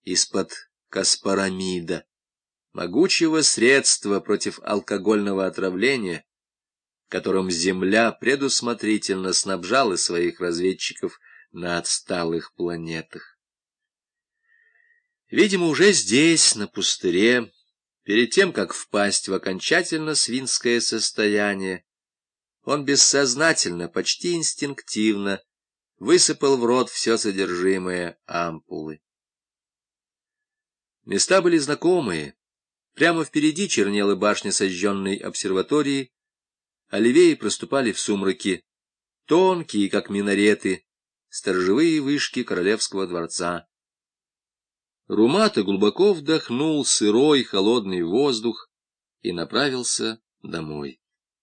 из-под Каспарамида, могучего средства против алкогольного отравления, которым Земля предусмотрительно снабжала своих разведчиков на отсталых планетах. Видимо, уже здесь, на пустыре, перед тем, как впасть в окончательно свинское состояние, он бессознательно, почти инстинктивно высыпал в рот все содержимое ампулы. Места были знакомые. Прямо впереди чернела башня сожженной обсерватории, а левее проступали в сумраке тонкие, как минареты, сторожевые вышки королевского дворца. Румата глубоко вдохнул сырой холодный воздух и направился домой.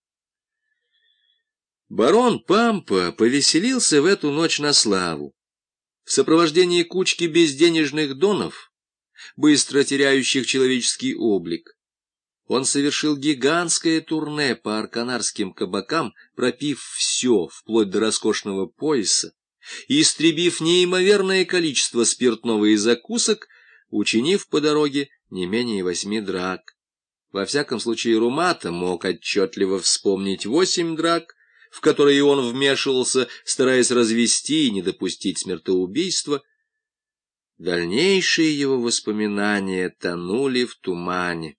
Барон Пампа повеселился в эту ночь на славу. В сопровождении кучки безденежных донов, быстро теряющих человеческий облик, он совершил гигантское турне по арканарским кабакам, пропив все, вплоть до роскошного пояса, и истребив неимоверное количество спиртного и закусок, учинив по дороге не менее 8 драк. Во всяком случае, Румата мог отчетливо вспомнить 8 драк, в которые он вмешивался, стараясь развести и не допустить смертоубийства. Дальнейшие его воспоминания тонули в тумане.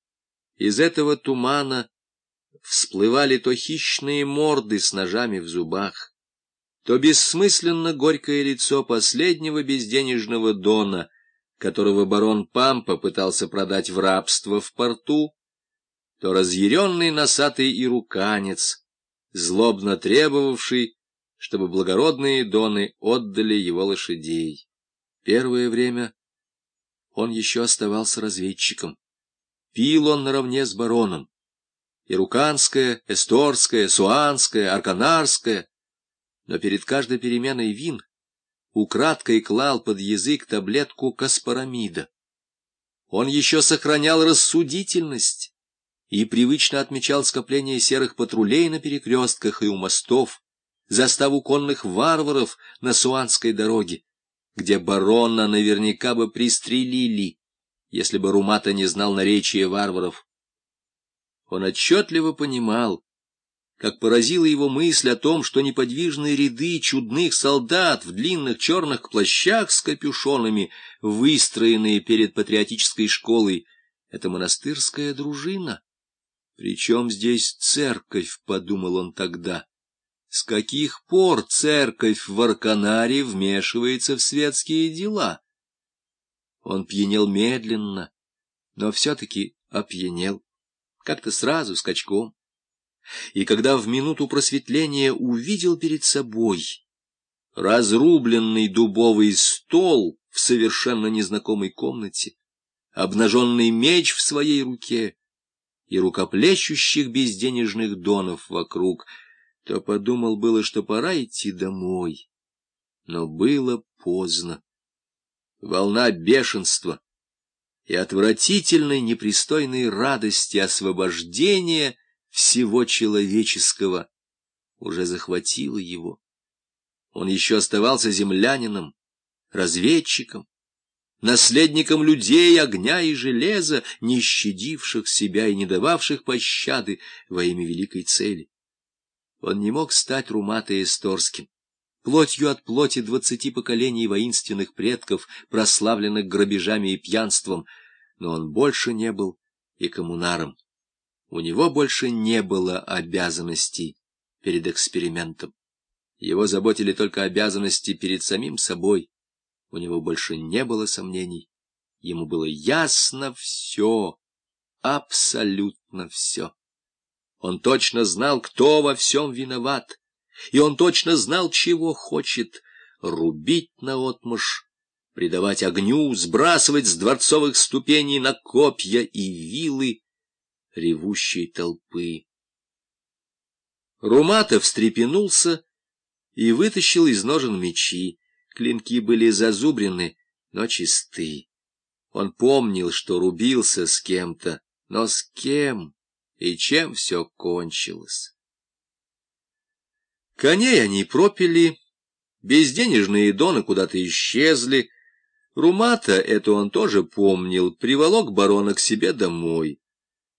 Из этого тумана всплывали то хищные морды с ножами в зубах, то бессмысленно горькое лицо последнего безденежного дона, которого барон Пампа пытался продать в рабство в порту, то разъяренный носатый ируканец, злобно требовавший, чтобы благородные доны отдали его лошадей. Первое время он еще оставался разведчиком. Пил он наравне с бароном. Ируканское, эсторское, суанское, арканарское. Но перед каждой переменой вин украдкой клал под язык таблетку Каспарамида. Он еще сохранял рассудительность и привычно отмечал скопление серых патрулей на перекрестках и у мостов, заставу конных варваров на Суанской дороге, где барона наверняка бы пристрелили, если бы Румата не знал наречия варваров. Он отчетливо понимал, как поразила его мысль о том, что неподвижные ряды чудных солдат в длинных черных плащах с капюшонами, выстроенные перед патриотической школой, — это монастырская дружина. «Причем здесь церковь?» — подумал он тогда. С каких пор церковь в Арканаре вмешивается в светские дела? Он пьянел медленно, но все-таки опьянел, как-то сразу, скачком. И когда в минуту просветления увидел перед собой разрубленный дубовый стол в совершенно незнакомой комнате, обнаженный меч в своей руке и рукоплещущих безденежных донов вокруг, то подумал было, что пора идти домой. Но было поздно. Волна бешенства и отвратительной непристойной радости освобождения всего человеческого уже захватила его. Он еще оставался землянином, разведчиком, наследником людей, огня и железа, не щадивших себя и не дававших пощады во имя великой цели. Он не мог стать Руматой Эсторским, плотью от плоти 20 поколений воинственных предков, прославленных грабежами и пьянством, но он больше не был и коммунаром. У него больше не было обязанностей перед экспериментом. Его заботили только обязанности перед самим собой. У него больше не было сомнений. Ему было ясно все, абсолютно все. Он точно знал, кто во всем виноват, и он точно знал, чего хочет — рубить наотмашь, придавать огню, сбрасывать с дворцовых ступеней на копья и вилы ревущей толпы. Румата встрепенулся и вытащил из ножен мечи. Клинки были зазубрены, но чисты. Он помнил, что рубился с кем-то, но с кем и чем все кончилось. Коней они пропили, безденежные доны куда-то исчезли. Румата, это он тоже помнил, приволок барона к себе домой.